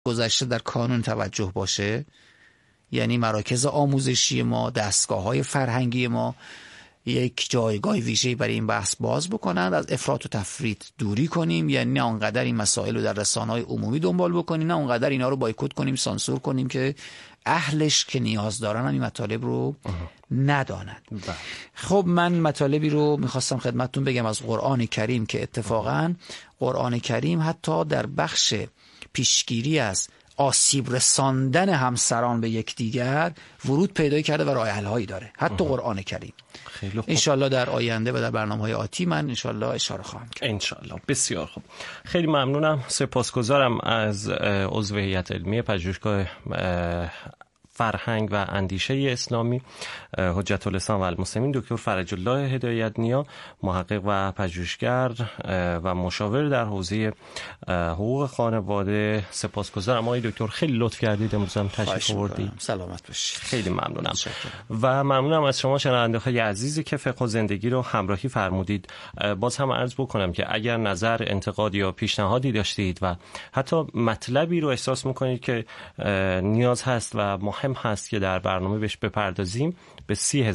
گذشته در کانون توجه باشه، یعنی مراکز آموزشی ما، دستگاه‌های فرهنگی ما یک جایگاه ویژه‌ای برای این بحث باز بکنند، از افراط و تفریط دوری کنیم، یعنی نه اونقدر این مسائل رو در رسانه‌های عمومی دنبال بکنیم، نه اونقدر اینا رو بایکوت کنیم، سانسور کنیم که اهلش که نیاز دارن هم این مطالب رو ندانند. خب من مطالبی رو میخواستم خدمتتون بگم از قرآن کریم که اتفاقاً قرآن کریم حتی در بخش پیشگیری از آسیب رساندن همسران به یکدیگر ورود پیدا کرده و راه حل‌هایی داره، حتی قرآن کریم. خیلی خوب. انشالله در آینده و در برنامه‌های آتی من انشالله اشاره خواهم کرد. انشالله. بسیار خوب. خیلی ممنونم. سپاسگزارم از عضو هیئت علمی پژوهشگاه فرهنگ و اندیشه اسلامی حجت الاسلام و المسلمین دکتر فرج الله هدایت نیا، محقق و پژوهشگر و مشاور در حوزه حقوق خانواده. سپاسگزارم آقای دکتر، خیلی لطف کردید امروز هم تشریف آوردید. سلامت باشید. خیلی ممنونم. و ممنونم از شما شنونده‌های عزیزی که فقه و زندگی رو همراهی فرمودید. باز هم عرض بکنم که اگر نظر، انتقاد یا پیشنهادی داشتید و حتی مطلبی رو احساس می‌کنید که نیاز هست و مهم هست که در برنامه بهش بپردازیم، به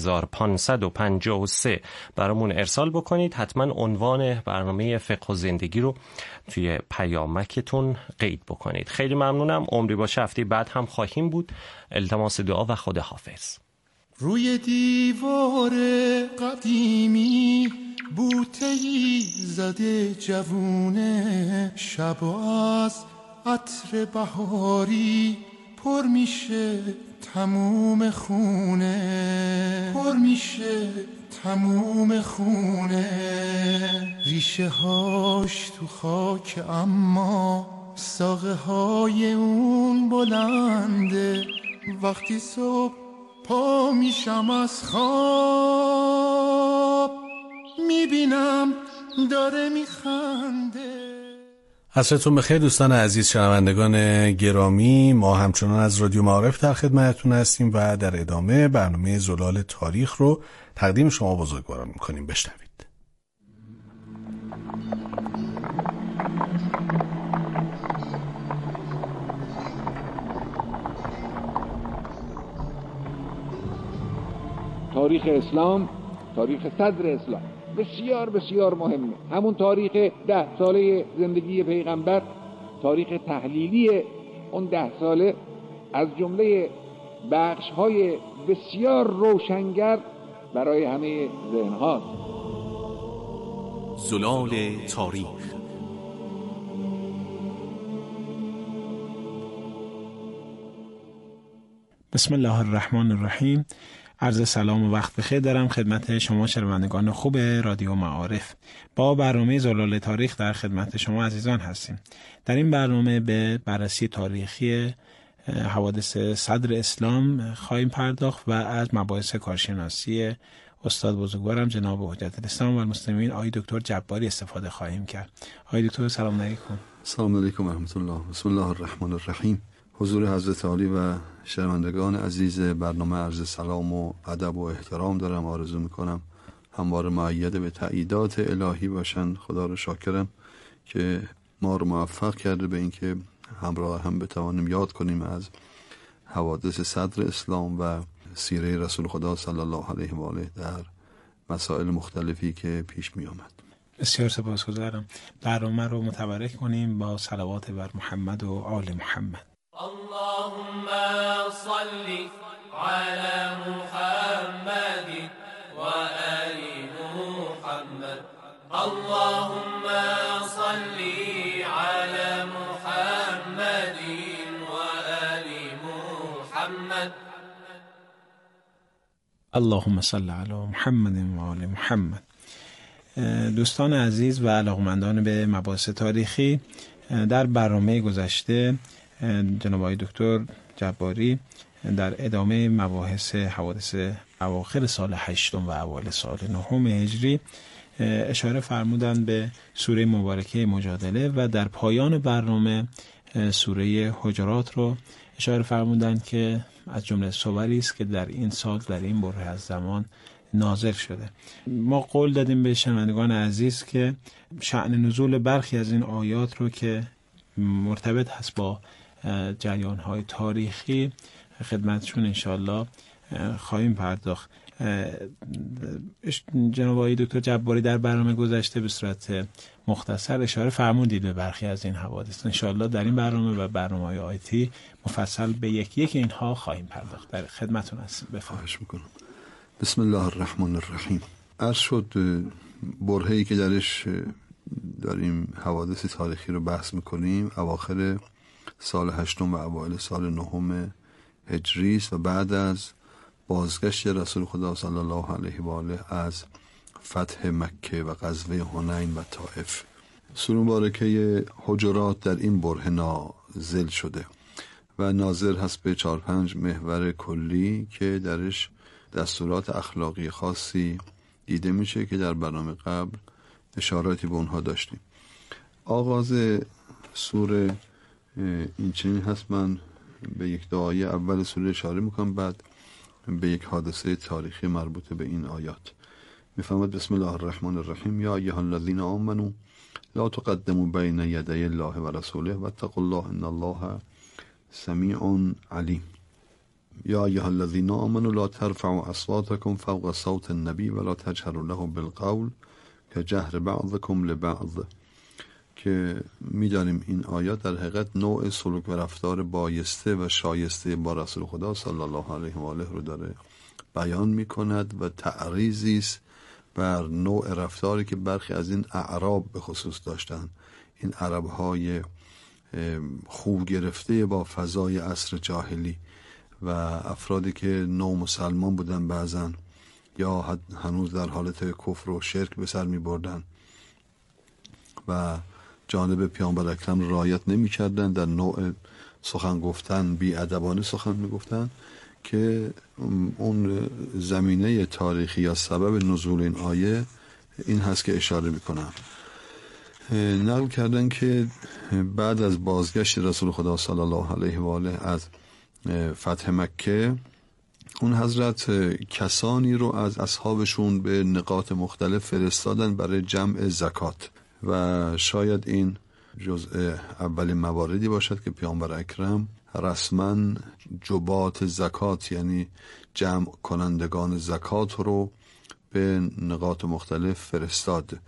3553 برامون ارسال بکنید. حتما عنوان برنامه فقه و زندگی رو توی پیامکتون قید بکنید. خیلی ممنونم. عمری باشه هفته بعد هم خواهیم بود. التماس دعا و خداحافظ. روی دیوار قدیمی بوته‌ای زده جوونه، شب از عطر بهاری پر میشه تموم خونه، پر میشه تموم خونه. ریشه هاش تو خاک اما ساقه های اون بلنده. وقتی صبح پا میشم از خواب میبینم داره میخنده. عصرتون بخیر دوستان عزیز، شنوندگان گرامی. ما همچنان از رادیو معارف در خدمتتون هستیم و در ادامه برنامه زلال تاریخ رو تقدیم شما بزرگواران میکنیم. بشنوید. تاریخ اسلام، تاریخ صدر اسلام بسیار بسیار مهمه. همون تاریخ 10 ساله زندگی پیغمبر، تاریخ تحلیلی اون 10 ساله از جمله بخش‌های بسیار روشنگر برای همه ذهن‌هاست. زلال تاریخ. بسم الله الرحمن الرحیم. عرض سلام و وقت بخیر دارم خدمت شما شنوندگان خوب رادیو معارف. با برنامه زلال تاریخ در خدمت شما عزیزان هستیم. در این برنامه به بررسی تاریخی حوادث صدر اسلام خواهیم پرداخت و از مباحث کارشناسی استاد بزرگوارم جناب حجت الاسلام و المسلمین آقای دکتر جباری استفاده خواهیم کرد. آقای دکتر سلام علیکم. سلام علیکم و رحمت الله. بسم الله الرحمن الرحیم. حضور حضرت عالی و شنوندگان عزیز برنامه عرض سلام و ادب و احترام دارم. آرزو میکنم همواره مؤید به تأییدات الهی باشن. خدا رو شاکرم که ما رو موفق کرده به اینکه همراه هم بتوانیم یاد کنیم از حوادث صدر اسلام و سیره رسول خدا صلی الله علیه و آله در مسائل مختلفی که پیش می آمد. بسیار سپاسگزارم. برنامه رو متبرک کنیم با صلوات بر محمد و آل محمد. اللهم صل على محمد وآل محمد. اللهم صل على محمد وآل محمد. اللهم صل علی محمد و آل محمد. دوستان عزیز و علاقمندان به مباحث تاریخی، در برنامه گذشته جناب آقای دکتر جباری در ادامه مباحث حوادث اواخر سال 8 و اوایل سال 9 هجری اشاره فرمودند به سوره مبارکه مجادله و در پایان برنامه سوره حجرات رو اشاره فرمودند که از جمله سوری است که در این سال در این بره از زمان نازل شده. ما قول دادیم به شنوندگان عزیز که شأن نزول برخی از این آیات رو که مرتبط هست با جریان‌های تاریخی خدمتشون انشالله خواهیم پرداخت. جناب آقای دکتر جباری در برنامه گذشته به صورت مختصر اشاره فرمودید به برخی از این حوادث. انشالله در این برنامه و برنامه‌های آیتی مفصل به یک اینها خواهیم پرداخت. در خدمتتون هستیم. بفرمایید. بسم الله الرحمن الرحیم. عرض شد برهه‌ای که درش داریم حوادث تاریخی رو بحث میکنیم اواخر سال 8 و اوایل سال 9 هجری است و بعد از بازگشت رسول خدا صلی الله علیه و آله از فتح مکه و غزوه حنین و طائف. سوره مبارکه حجرات در این برهه نازل شده و ناظر هست به 4-5 محور کلی که درش دستورات اخلاقی خاصی دیده میشه که در برنامه قبل اشاراتی به اونها داشتیم. آغاز سوره این چنین هست، من به یک دعای اول سوره اشاره میکنم، بعد به یک حادثه تاریخی مربوط به این آیات. میفهمد بسم الله الرحمن الرحیم. یا ایها الذین آمنوا لا تقدموا بین یدی الله و رسوله واتقوا الله ان الله سمیع علیم. یا ایها الذین آمنوا لا ترفعوا اصواتکم فوق صوت النبی ولا تجهروا له بالقول كجهر بعضكم لبعض، که می‌دانیم این آیات در حقیقت نوع سلوک و رفتار بایسته و شایسته با رسول خدا صلی الله علیه و آله رو داره بیان می‌کند و تعریضی است بر نوع رفتاری که برخی از این اعراب به خصوص داشتن. این عرب‌های خوب گرفته با فضای عصر جاهلی و افرادی که نو مسلمان بودن بعضن یا هنوز در حالت کفر و شرک به سر می بردن و جانب پیامبر اکرم رعایت نمی کردن، در نوع سخن گفتن بی ادبانه سخن می گفتن، که اون زمینه تاریخی یا سبب نزول این آیه این هست که اشاره می کنم. نقل کردن که بعد از بازگشت رسول خدا صلی الله علیه و آله از فتح مکه، اون حضرت کسانی رو از اصحابشون به نقاط مختلف فرستادن برای جمع زکات و شاید این جزء اولین مواردی باشد که پیامبر اکرم رسما جبات زکات یعنی جمع کنندگان زکات رو به نقاط مختلف فرستاد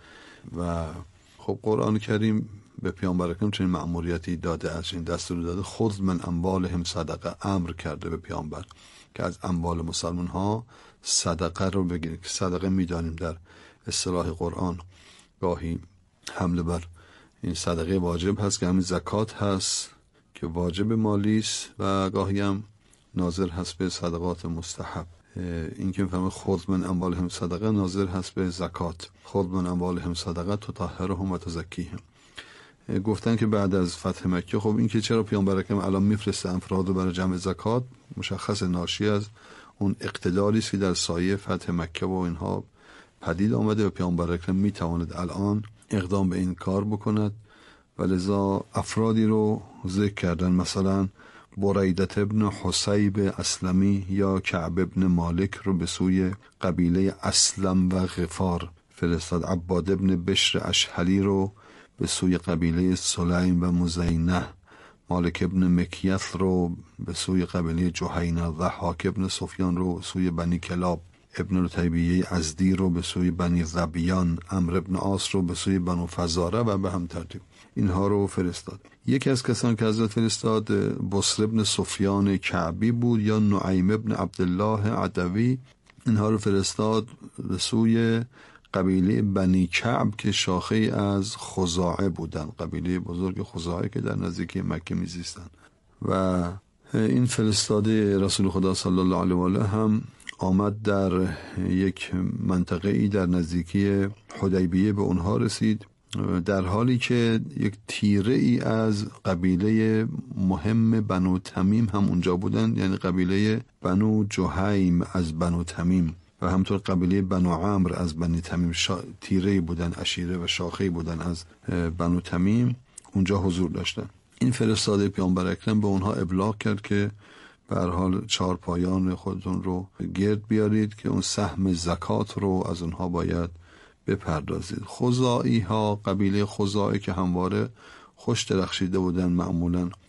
و خب قرآن کریم به پیامبر اکرم چنین مأموریتی داده، از این دستور داده خذ من اموالهم صدقه، امر کرده به پیامبر که از اموال مسلمان ها صدقه رو بگیرید. که صدقه میدانیم در اصطلاح قرآن گاهی حمله بر این صدقه واجب هست که همین زکات هست که واجب مالی است و گاهی هم ناظر هست به صدقات مستحب. این که میفهمه خذ من اموالهم صدقه ناظر هست به زکات. خذ من اموالهم صدقه تطهرهم و تزکیهم. گفتن که بعد از فتح مکه، خب این که چرا پیامبر اکرم الان میفرسته افراد رو برای جمع زکات، مشخص ناشی از اون اقتداری است که در سایه فتح مکه و اینها پدید آمده و پیامبر اکرم میتواند الان اقدام به این کار بکند و لذا افرادی رو ذکر کردن، مثلا بریدت ابن حسیب اسلمی یا کعب ابن مالک رو به سوی قبیله اسلم و غفار فرستاد، عباد ابن بشر اشحلی رو به سوی قبیله سلیم و مزینه، مالک ابن مکیث رو به سوی قبیله جهینه، ضحاک ابن سفیان رو به سوی بنی کلاب، ابن رتیبیه ازدی رو به سوی بنی ذبیان، عمرو ابن عاص رو به سوی بنو فزاره و به هم ترتیب اینها رو فرستاد. یکی از کسان که حضرت فرستاد بصر ابن سفیان کعبی بود یا نعیم ابن عبدالله عدوی، اینها رو فرستاد به سوی قبیله بنی کعب که شاخه از خزاعه بودن، قبیله بزرگ خزاعه که در نزدیکی مکه میزیستن. و این فرستاده رسول خدا صلی الله علیه و آله هم آمد در یک منطقه ای در نزدیکی حدیبیه به اونها رسید، در حالی که یک تیره ای از قبیله مهم بنو تمیم هم اونجا بودن، یعنی قبیله بنو جهیم از بنو تمیم و همطور قبیله بنو عمرو از بنی تمیم تیره بودن، عشیره و شاخه بودن از بنو تمیم اونجا حضور داشتن. این فرستاده پیامبر اکرم به اونها ابلاغ کرد که به هر حال 4 پایان خودتون رو گرد بیارید که اون سهم زکات رو از اونها باید بپردازید. خزاعی ها، قبیله خزاعی که همواره خوش درخشیده بودن، معمولا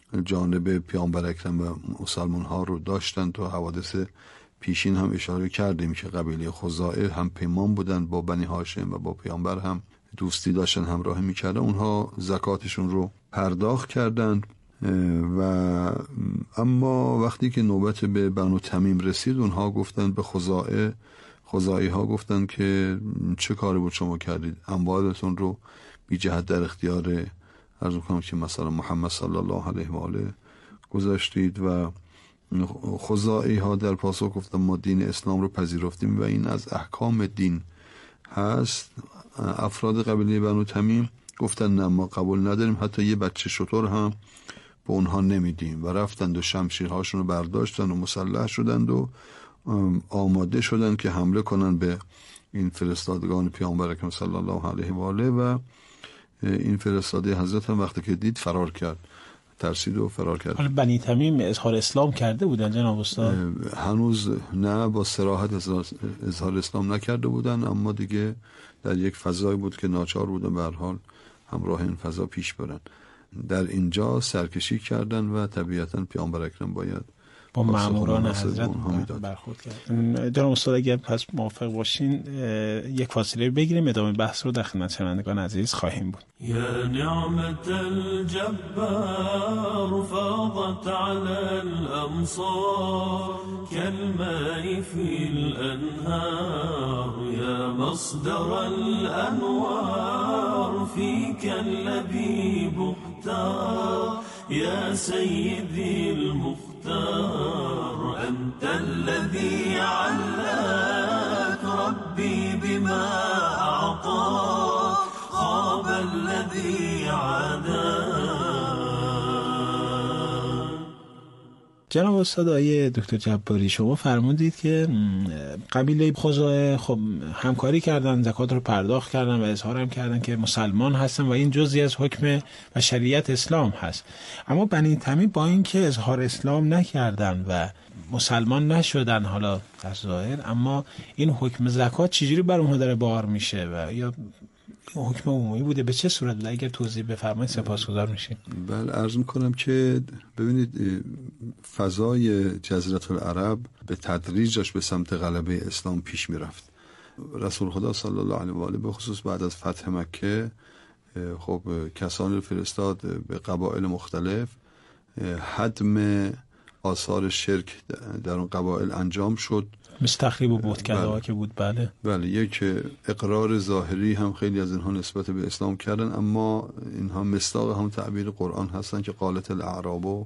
جانب پیامبر اکرم و مسلمان ها رو داشتن. تو حوادث پیشین هم اشاره کردیم که قبیله خزاعه هم پیمان بودن با بنی هاشم و با پیامبر هم دوستی داشتن، همراهی میکردن. اونها زکاتشون رو پرداخت کردند و اما وقتی که نوبت به بنو تمیم رسید اونها گفتن به خزاعی ها گفتن که چه کاری بود شما کردید، اموالتون رو بی جهت در اختیار عرض میکنم که مثلا محمد صلی الله علیه و آله گذاشتید. و خزاعی ها در پاسخ گفتن ما دین اسلام رو پذیرفتیم و این از احکام دین هست. افراد قبیله بنو تمیم گفتن نه ما قبول نداریم، حتی یه بچه شتر هم به اونها نمیدیم. و رفتند و شمشیرهاشون رو برداشتن و مسلح شدند و آماده شدند که حمله کنند به این فرستادگان پیامبر اکرم صلی الله علیه و آله. و این فرستاده حضرت هم وقتی که دید فرار کرد، ترسید و فرار کرد. حالا بنی تمیم اظهار اسلام کرده بودن جناب استاد؟ هنوز نه، با صراحت اظهار اسلام نکرده بودن، اما دیگه در یک فضایی بود که ناچار بودن به هر حال همراه این فضا پیش برن. در اینجا سرکشی کردن و طبیعتاً پیامبر اکرم باید با مأموران حضرت برخورد کرد. جناب استاد اگر پس موافق باشین یک فاصله بگیریم، ادامه بحث رو در خدمت شنوندگان عزیز خواهیم بود. یا نعمت الجبار فاضت على الامصار كالماء في الانهار یا مصدر الانوار فيك الذي مختار يا سيدي المختار أنت الذي علاك ربي بما أعطاك خاب الذي عاداك. جناب استاد آقای دکتر جباری، شما فرمودید که قبیله خزاعه خب همکاری کردن، زکات رو پرداخت کردن و اظهار هم کردن که مسلمان هستن و این جزئی از حکم و شریعت اسلام هست. اما بنی تمیم با این که اظهار اسلام نکردن و مسلمان نشدن حالا در ظاهر، اما این حکم زکات چجوری بر اونها داره بار میشه و یا حکم عمومی بوده، به چه صورت بوده؟ اگر توضیح بفرمایید سپاسگزار میشیم. بله، عرض میکنم که ببینید فضای جزیره العرب به تدریج داشت به سمت غلبه اسلام پیش میرفت. رسول خدا صلی الله علیه و آله به خصوص بعد از فتح مکه خب کسانی فرستاد به قبایل مختلف، هدم آثار شرک در اون قبایل انجام شد، مثل تخریب و بتکده که بود. بله یک اقرار ظاهری هم خیلی از اینها نسبت به اسلام کردن، اما اینها مصداق هم تعبیر قرآن هستن که قالت الاعراب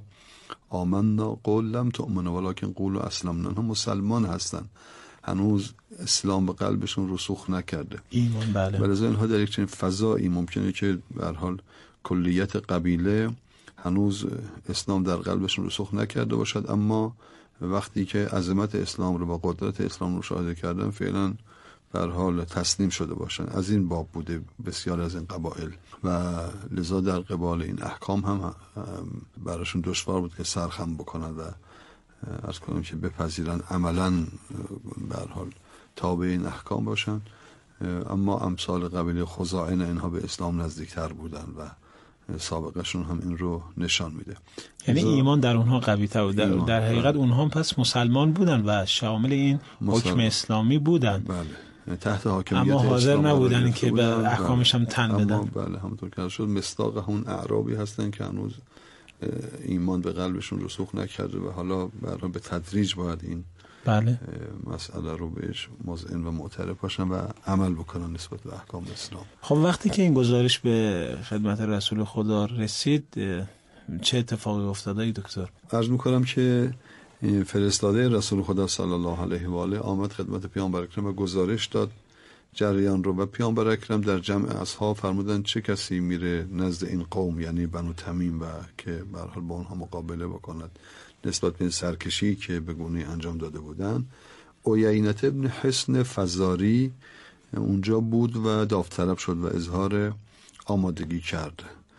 آمنا قل لم تؤمنوا ولکن قولوا اسلمنا. اینها مسلمان هستن، هنوز اسلام به قلبشون رسوخ نکرده ایمان. بله، ولی اینها در یک چنین فضایی ممکنه که به هر حال کلیت قبیله هنوز اسلام در قلبشون رسوخ نکرده باشد، اما وقتی که عظمت اسلام رو با قدرت اسلام رو مشاهده کردن فعلا به هر حال تسلیم شده باشن. از این باب بوده بسیار از این قبایل و لذا در قبال این احکام هم براشون دشوار بود که سرخم بکنن و عرض کنم که بپذیرن عملا به هر حال تابع این احکام باشن. اما امثال قبیله خزاعه اینها به اسلام نزدیکتر بودن و سابقشون هم این رو نشان میده. یعنی ایمان در اونها قوی تر بود. در حقیقت اونها پس مسلمان بودن و شامل این حکم اسلامی بودن. بله، تحت حاکمیت اما حاضر نبودن که به احکامش هم تن بدن. بله، همونطور که شد مصداق همون اعرابی هستن که هنوز ایمان به قلبشون رسوخ نکرده و حالا به تدریج باید این بله مسئله رو بهش مذعن و معترف باشن و عمل بکنن نسبت به احکام اسلام. خب وقتی که این گزارش به خدمت رسول خدا رسید چه اتفاقی افتاد دکتر؟ عرض میکنم که فرستاده رسول خدا صلی الله علیه و آله آمد خدمت پیامبر اکرم و گزارش داد جریان رو و پیامبر اکرم در جمع اصحاب فرمودن چه کسی میره نزد این قوم یعنی بنو تمیم و که به هر حال با اونها مقابله بکند نسبت به این سرکشی که به گونه‌ای انجام داده بودن. عیینة ابن حصن فزاری اونجا بود و داوطلب شد و اظهار آمادگی کرد.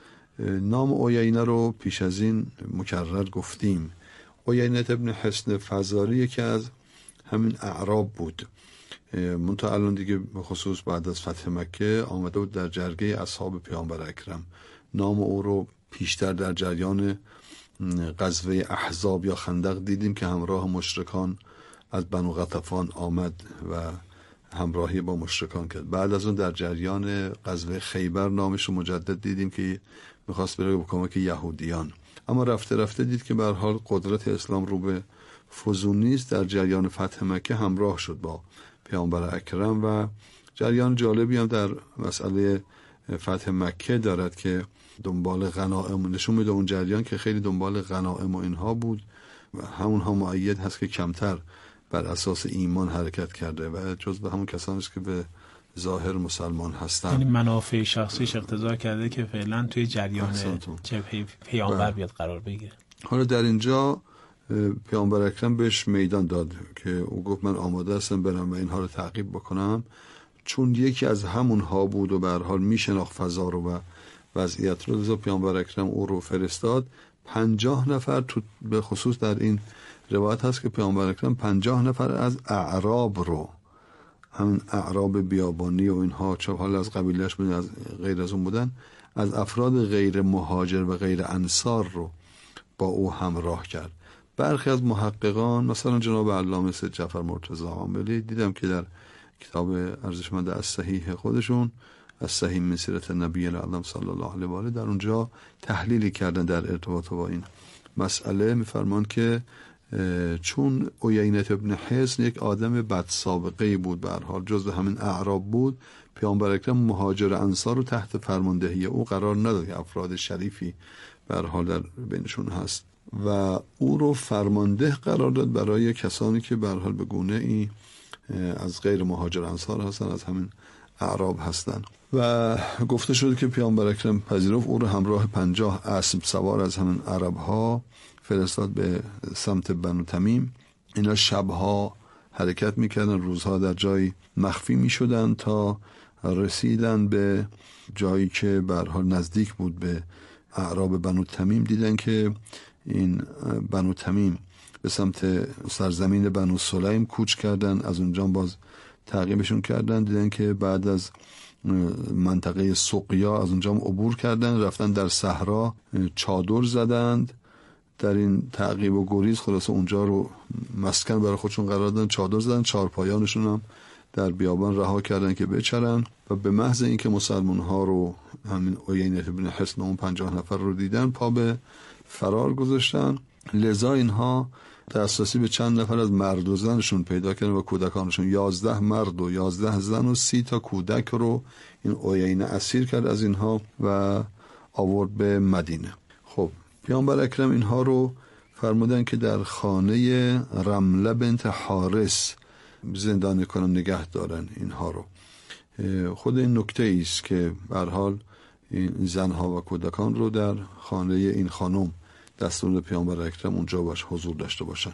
نام عیینه رو پیش از این مکرر گفتیم. عیینة ابن حصن فزاری یکی از همین اعراب بود. منتها الان دیگه به خصوص بعد از فتح مکه آمده بود در جرگه اصحاب پیامبر اکرم. نام او رو پیشتر در جریان غزوه احزاب یا خندق دیدیم که همراه مشرکان از بنو غطفان آمد و همراهی با مشرکان کرد. بعد از اون در جریان غزوه خیبر نامش رو مجدد دیدیم که میخواست بره به کمک یهودیان، اما رفته رفته دید که به هر حال قدرت اسلام رو به فزون نیست. در جریان فتح مکه همراه شد با پیامبر اکرم و جریان جالبی هم در مسئله فتح مکه دارد که دنبال غنائم نشون میده. اون جریان که خیلی دنبال غنائم و اینها بود و همونها مؤید هست که کمتر بر اساس ایمان حرکت کرده و جزو همون کسانی است که به ظاهر مسلمان هستن. یعنی منافع شخصیش اقتضا کرده که فعلا توی جریان جبهه پیامبر بیاد قرار بگیره. حالا در اینجا پیامبر اکرم بهش میدان داد که او گفت من آماده هستم برم و اینها رو تعقیب بکنم، چون یکی از همونها بود و به هر حال میشناخت فضا رو و وضعیت رو. لذا پیامبر اکرم او رو فرستاد. 50 نفر تو به خصوص در این روایت هست که پیامبر اکرم 50 نفر از اعراب رو، همین اعراب بیابانی و اینها چه حال از قبیلهش بودن از غیر از اون بودن، از افراد غیر مهاجر و غیر انصار رو با او همراه کرد. برخی از محققان مثلا جناب علامه سید جعفر مرتضی عاملی دیدم که در کتاب ارزشمند از صحیح خودشون از صحیح من سیرت نبی الاعظم صلی الله علیه و آله در اونجا تحلیلی کردن در ارتباط با این مسئله. میفرمان که چون عیینة ابن حصن یک آدم بد سابقه بود، به هر حال جزو همین اعراب بود، پیامبر اکرم مهاجر انصار رو تحت فرماندهی او قرار نداد که افراد شریفی به هر حال در بینشون هست و او رو فرمانده قرار داد برای کسانی که به هر حال به گونه ای از غیر مهاجر انصار هستن، از همین اعراب هستن. و گفته شده که پیامبر اکرم پذیرفت او رو همراه 50 اسب سوار از همین عرب ها فرستاد به سمت بنو تمیم. اینا شبها حرکت میکردن، روزها در جایی مخفی میشدن تا رسیدن به جایی که به هر حال نزدیک بود به اعراب بنو تمیم. دیدن که این بنو تمیم به سمت سرزمین بنو سلیم کوچ کردن، از اونجا باز تعقیبشون کردن. دیدن که بعد از منطقه سقیا از اونجا عبور کردن، رفتن در صحرا چادر زدند. در این تعقیب و گریز خلاصه اونجا رو مسکن برای خودشون قرار دادن، چادر زدن، چارپایانشون هم در بیابان رها کردن که بچرن و به محض اینکه مسلمان ها رو همین عیینة ابن حصن اون 50 نفر رو دیدن پا به فرار گذاشتن. لذا اینها دسترسی به چند نفر از مرد و زنشون پیدا کردن و کودکانشون، 11 مرد و 11 زن و 30 تا کودک رو این عیینة اسیر کرد از اینها و آورد به مدینه. خب پیامبر اکرم اینها رو فرمودن که در خانه رمله بنت حارس زندانی کنن، نگه دارن اینها رو. خود این نکته ایست که به هر حال این زنها و کودکان رو در خانه این خانم دستور پیامبر اکرم اونجا باش حضور داشته باشن.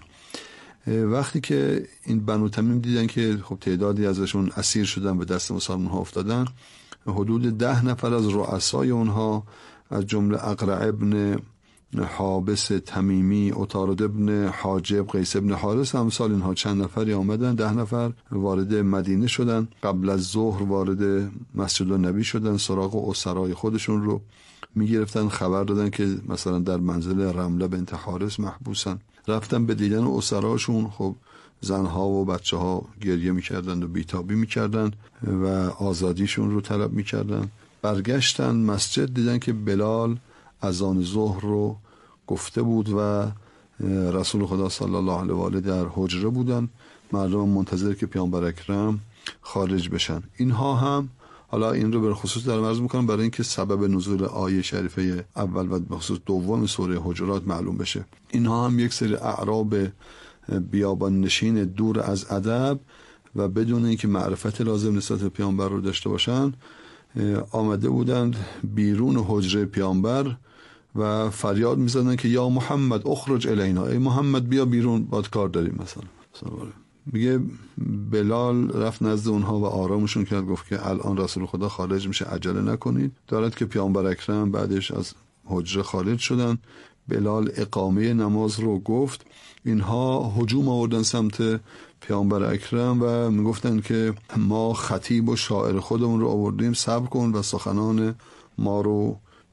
وقتی که این بنو تمیم دیدن که خب تعدادی ازشون اسیر شدن به دست مسلمان ها افتادن، حدود 10 نفر از رؤسای اونها از جمله اقرع ابن حابس تمیمی، عطارد ابن حاجب، قیس ابن حارس، امثال اینها چند نفری آمدن. 10 نفر وارد مدینه شدن، قبل از ظهر وارد مسجد النبی شدن، سراغ اسرای خودشون رو میگرفتن، خبر دادن که مثلا در منزل رمله بنت حارس محبوسن. رفتن به دیدن اسراشون، خب زنها و بچه ها گریه میکردن و بیتابی میکردن و آزادیشون رو طلب میکردن. برگشتن مسجد، دیدن که بلال اذان ظهر رو گفته بود و رسول خدا صلی الله علیه و آله در حجره بودن، مردم منتظر که پیامبر اکرم خارج بشن. اینها هم حالا این رو به خصوص در عرض میکنم برای اینکه سبب نزول آیه شریفه اول و به خصوص دوم سوره حجرات معلوم بشه. اینها هم یک سری اعراب بیابان نشین دور از ادب و بدون اینکه معرفت لازم نسبت به پیامبر رو داشته باشن آمده بودند بیرون حجره پیامبر و فریاد میزدن که یا محمد اخرج الینا، ای محمد بیا بیرون، باید کار داریم. مثلا میگه بلال رفت نزد اونها و آرامشون کرد، گفت که الان رسول خدا خارج میشه، عجله نکنید. دارد که پیامبر اکرم بعدش از حجره خارج شدن. بلال اقامه نماز رو گفت. اینها هجوم آوردن سمت پیامبر اکرم و میگفتن که ما خطیب و شاعر خودمون رو آوردیم، صبر کن و سخنان ما رو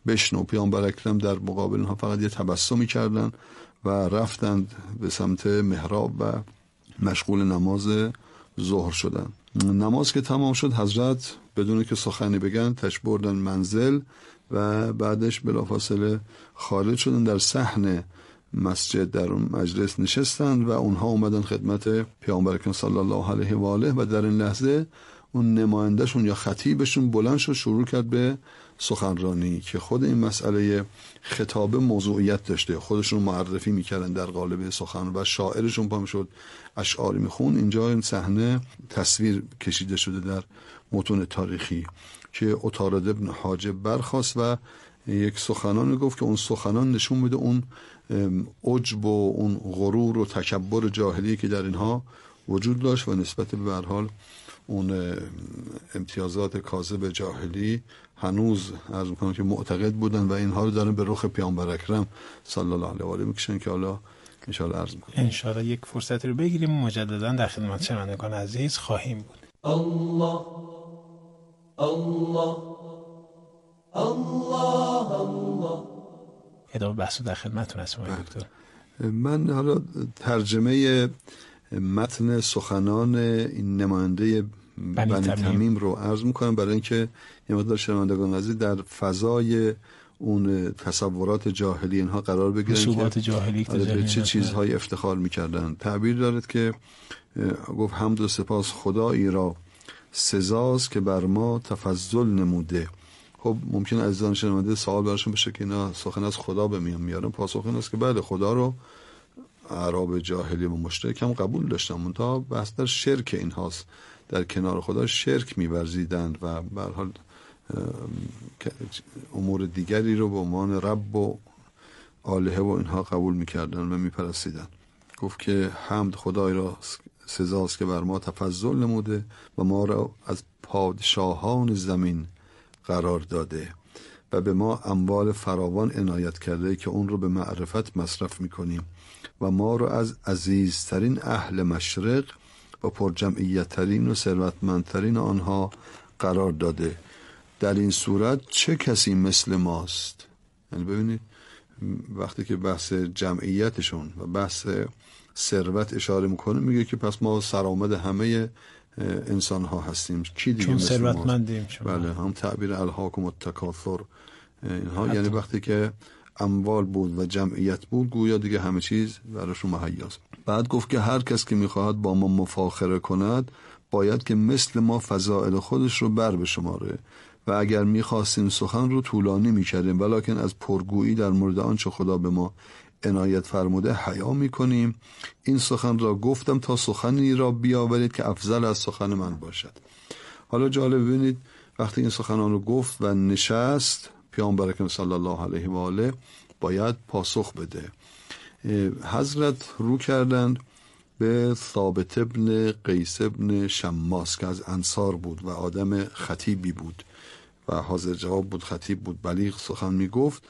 بشنو. پیامبر اکرم در مقابل اینها فقط یه تبسمی کردن و رفتند به سمت محراب و مشغول نماز ظهر شدن. نماز که تمام شد حضرت بدون که سخنی بگن تشریف بردن منزل و بعدش بلافاصله خارج شدن، در صحن مسجد در اون مجلس نشستند و اونها اومدن خدمت پیامبر اکرم صلی الله علیه و آله و در این لحظه اون نمایندهشون یا خطیبشون بلند شد شروع کرد به سخنرانی که خود این مسئله خطابه موضوعیت داشته، خودشون معرفی میکردن در قالب سخن و شاعرشون پا میشد اشعاری میخون. اینجا این صحنه تصویر کشیده شده در متون تاریخی که عطارد ابن حاجب برخاست و یک سخنان گفت که اون سخنان نشون میده اون عجب و اون غرور و تکبر جاهلی که در اینها وجود داشت و نسبت به هر حال اون امتیازات کاذب جاهلی هنوز عرض میکنم که معتقد بودن و اینها رو دارن به رخ پیامبر اکرم صلی الله علیه و آله میکشن که حالا ان شاء الله عرض میکنم ان شاء الله یک فرصتی رو بگیریم مجددا در خدمت شنوندگان عزیز خواهیم بود. الله الله الله الله. ادامه بحث در خدمتتون هستم دکتر. من حالا ترجمه متن سخنان این نماینده بنی تمیم رو عرض میکنم برای اینکه یه مقدار شنوندگان عزیز در فضای اون تصورات جاهلی اینها قرار بگیرن که جاهلی به چه چیزهای افتخار میکردن. تعبیر دارد که گفت حمد و سپاس خدایی را سزاست که بر ما تفضل نموده. خب ممکن عزیزان شنونده سوال براشون بشه که اینا سخن از خدا به میارن. پاسخ این است که بله خدا رو اعراب جاهلی و مشرک هم قبول داشتن، منتها بحث در شرک اینهاست، در کنار خدا شرک می‌ورزیدند و به هر حال امور دیگری رو به عنوان رب و الهه و اینها قبول می‌کردن و می‌پرستیدن. گفت که حمد خدای را سزاست که بر ما تفضل نموده و ما را از پادشاهان زمین قرار داده و به ما اموال فراوان عنایت کرده که اون رو به معرفت مصرف می‌کنیم و ما رو از عزیزترین اهل مشرق و پرجمعیت‌ترین و ثروتمندترین آنها قرار داده. در این صورت چه کسی مثل ماست؟ یعنی ببینید وقتی که بحث جمعیتشون و بحث ثروت اشاره میکنه میگه که پس ما سرآمد همه انسان ها هستیم، کی دیگه چون مثل ثروتمندیم. بله هم تعبیر الهاکم التکاثر اینها حتی. یعنی وقتی که اموال بود و جمعیت بود گویا دیگه همه چیز براشون مهیاست. بعد گفت که هر کس که میخواهد با ما مفاخره کند باید که مثل ما فضائل خودش رو بر بشماره و اگر میخواستیم سخن رو طولانی میکردیم ولکن از پرگویی در مورد آنچه خدا به ما عنایت فرموده حیا میکنیم. این سخن را گفتم تا سخنی را بیاورید که افضل از سخن من باشد. حالا جالب ببینید وقتی این سخنان رو گفت و نشست پیامبر اکرم صلی الله علیه و آله باید پاسخ بده. حضرت رو کردند به ثابت ابن قیس ابن شماس که از انصار بود و آدم خطیبی بود و حاضر جواب بود، خطیب بود، بلیغ سخن می گفت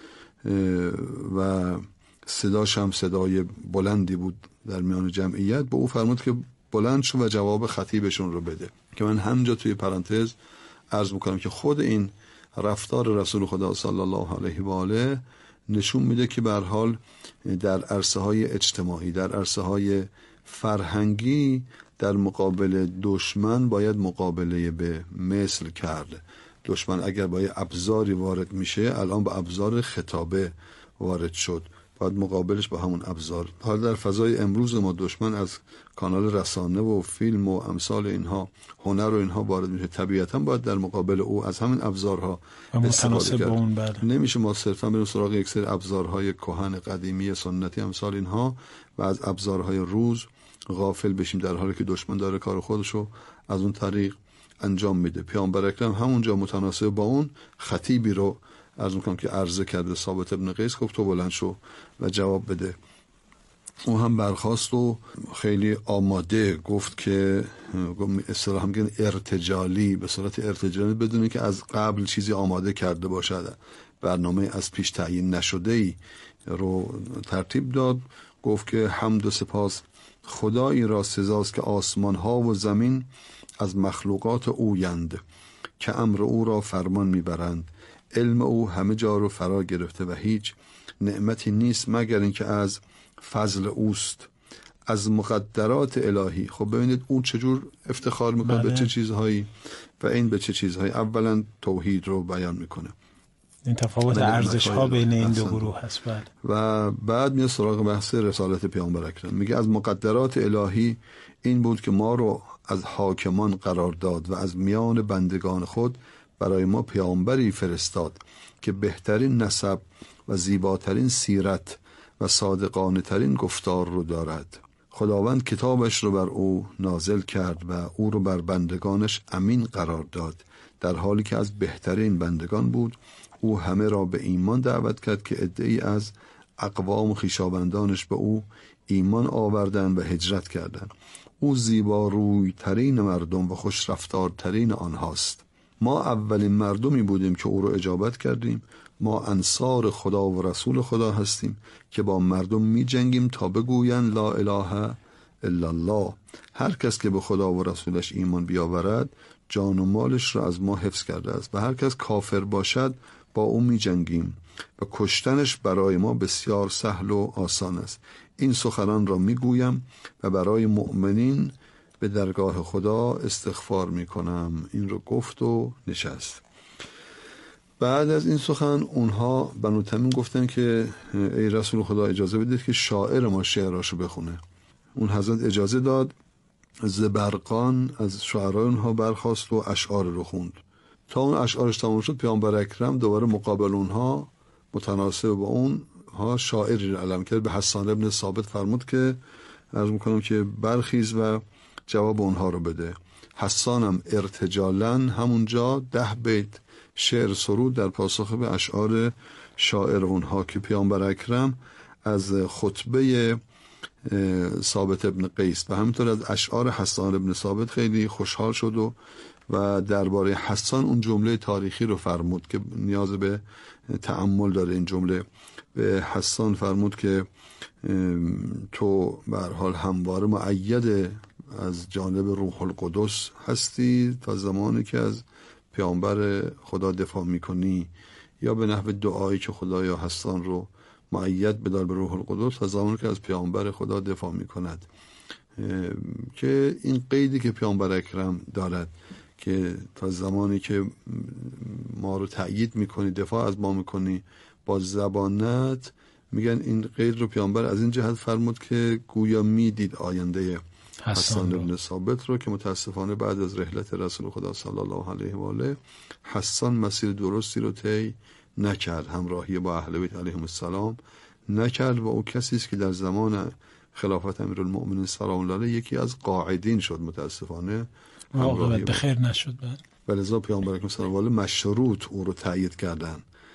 و صداش هم صدای بلندی بود در میان جمعیت. به او فرمود که بلند شو و جواب خطیبشون رو بده. که من همجا توی پرانتز عرض میکنم که خود این رفتار رسول خدا صلی الله علیه و آله نشون میده که به هر حال در عرصه های اجتماعی، در عرصه های فرهنگی در مقابل دشمن باید مقابله به مثل کرد. دشمن اگر با ابزاری وارد میشه الان با ابزار خطابه وارد شد، باید مقابلش با همون ابزار. حالا در فضای امروز ما دشمن از کانال رسانه و فیلم و امثال اینها هنر و اینها وارد میشه، طبیعتا باید در مقابل او از همین ابزارها استفاده کرد. نمیشه ما صرفا بریم سراغ یک سری ابزارهای کهن قدیمی سنتی امثال اینها و از ابزارهای روز غافل بشیم در حالی که دشمن داره کار خودشو از اون طریق انجام میده. پیامبر اکرم همونجا متناسب با اون خطیبی رو عرض میکنم که عرضه کرده ثابت ابن قیس گفت تو بلند شو و جواب بده. او هم برخاست و خیلی آماده گفت که اصطلاحاً میگن ارتجالی، به صورت ارتجالی بدون که از قبل چیزی آماده کرده باشد، برنامه از پیش تعیین نشده‌ای رو ترتیب داد. گفت که حمد و سپاس خدایی را سزاست که آسمان ها و زمین از مخلوقات اویند که امر او را فرمان میبرند. علم او همه جا رو فرا گرفته و هیچ نعمتی نیست مگر اینکه از فضل اوست، از مقدرات الهی. خب ببینید اون چجور افتخار میکنه به چه چیزهایی و این به چه چیزهایی. اولا توحید رو بیان میکنه، این تفاوت ارزش ها بین این دو گروه هست. و بعد میاد سراغ بحث رسالت پیامبر اکرم. میگه از مقدرات الهی این بود که ما رو از حاکمان قرار داد و از میان بندگان خود برای ما پیامبری فرستاد که بهترین نسب و زیباترین سیرت و صادقانه ترین گفتار رو دارد. خداوند کتابش رو بر او نازل کرد و او رو بر بندگانش امین قرار داد، در حالی که از بهترین بندگان بود. او همه را به ایمان دعوت کرد که عده‌ای از اقوام و خویشاوندانش به او ایمان آوردند و هجرت کردند. او زیباروی ترین مردم و خوش رفتار ترین آنهاست. ما اولین مردمی بودیم که او رو اجابت کردیم. ما انصار خدا و رسول خدا هستیم که با مردم می جنگیم تا بگویند لا اله الا الله. هر کس که به خدا و رسولش ایمان بیاورد جان و مالش را از ما حفظ کرده است و هر کس کافر باشد با او می جنگیم و کشتنش برای ما بسیار سهل و آسان است. این سخنان را می گویم و برای مؤمنین به درگاه خدا استغفار می کنم. این رو گفت و نشست. بعد از این سخن اونها بنو تمیم گفتن که ای رسول خدا اجازه بدید که شاعر ما شعراشو بخونه. اون حضرت اجازه داد. زبرقان از شعرای اونها برخاست و اشعار رو خوند. تا اون اشعارش تمام شد پیامبر اکرم دوباره مقابل اونها متناسب با اونها شاعری رو علم کرد. به حسان ابن ثابت فرمود که عرض میکنم که برخیز و جواب اونها رو بده. حسانم ارتجالاً همونجا 10 بیت شعر سرود در پاسخ به اشعار شاعر اونها که پیامبر اکرم از خطبه ثابت ابن قیس و همینطور از اشعار حسان ابن ثابت خیلی خوشحال شد و درباره حسان اون جمله تاریخی رو فرمود که نیاز به تأمل داره. این جمله به حسان فرمود که تو به هر حال همواره مؤید از جانب روح القدس هستی تا زمانی که از پیامبر خدا دفاع میکنی، یا به نحو دعایی که خدایا حسان رو مؤید بدار به روح القدس تا زمانی که از پیامبر خدا دفاع میکند. که این قیدی که پیامبر اکرم دارد که تا زمانی که ما رو تأیید میکنی، دفاع از ما میکنی با زبانت، میگن این قید رو پیامبر از این جهت فرمود که گویا میدید آینده حسان ابن ثابت رو که متاسفانه بعد از رحلت رسول خدا صلی الله علیه و آله حسان مسیر درستی رو طی نکرد، همراهی با اهل بیت علیهم السلام نکرد و او کسی است که در زمان خلافت امیرالمؤمنین سلام الله علیه یکی از قاعدین شد. متاسفانه عاقبت به خیر نشد. ولذا پیامبر اکرم صلی الله علیه و آله مشروط او رو تایید کردن.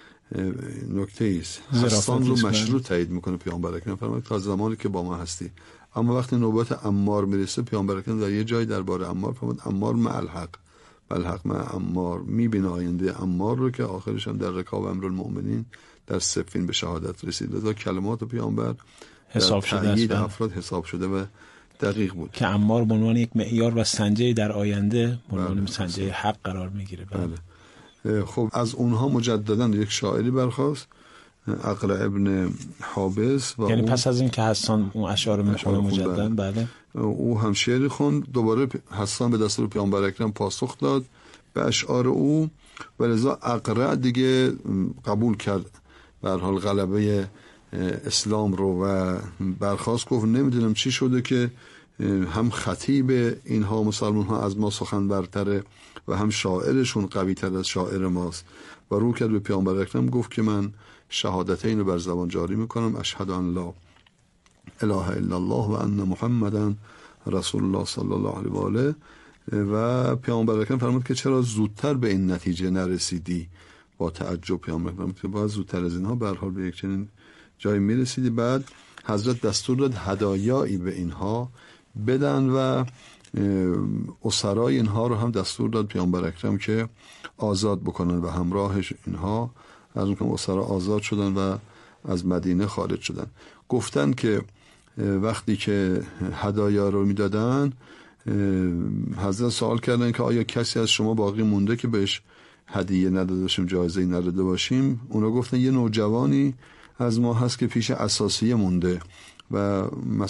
نکته است حسان رو مشروط تایید میکنه پیامبر اکرم، فرمود تا زمانی که با ما هستی. اما وقتی نوبت عمار میرسه پیامبر اکرم در یه جای درباره عمار فرمود عمار مع الحق، الحق مع عمار. میبینه آینده عمار رو که آخرش هم در رکاب امیرالمؤمنین در صفین به شهادت رسید. لذا کلمات پیامبر حساب شده است، افراد حساب شده و دقیق بود که عمار به عنوان یک معیار و سنجه در آینده به عنوان سنجه حق قرار میگیره. خب از اونها مجددا یک شاعری برخاست، اقرع ابن حابس، و یعنی پس از این که حسان اون اشعار میخونه مجددا، بله، او هم شعری خوند. دوباره حسان به دستور پیامبر اکرم پاسخ داد به اشعار او و لذا اقرع دیگه قبول کرد به هر حال غلبه اسلام رو و برخاست. گفت نمیدونم چی شده که هم خطیب اینها مسلمان ها از ما سخن برتره و هم شاعرشون قوی تر از شاعر ماست. و رو کرد به پیامبر اکرم گفت که من شهادتین رو بر زبان جاری میکنم، اشهد ان لا اله الا الله و ان محمدن رسول الله صلی الله علیه و آله. و پیامبر اکرم فرمود که چرا زودتر به این نتیجه نرسیدی؟ با تعجب پیامبر فرمود که باید زودتر از اینها به هر حال به یک چنین جایی میرسیدی. بعد حضرت دستور داد هدایایی به اینها بدن و اسرای اینها رو هم دستور داد پیامبر اکرم که آزاد بکنن و همراهش اینها از اون که اسرا آزاد شدن و از مدینه خارج شدن. گفتن که وقتی که هدایا رو میدادن حضرت سوال کردن که آیا کسی از شما باقی مونده که بهش هدیه نداده باشیم، جایزه نداده باشیم، اونا گفتن یه نوجوانی از ما هست که پیش اساسیه مونده و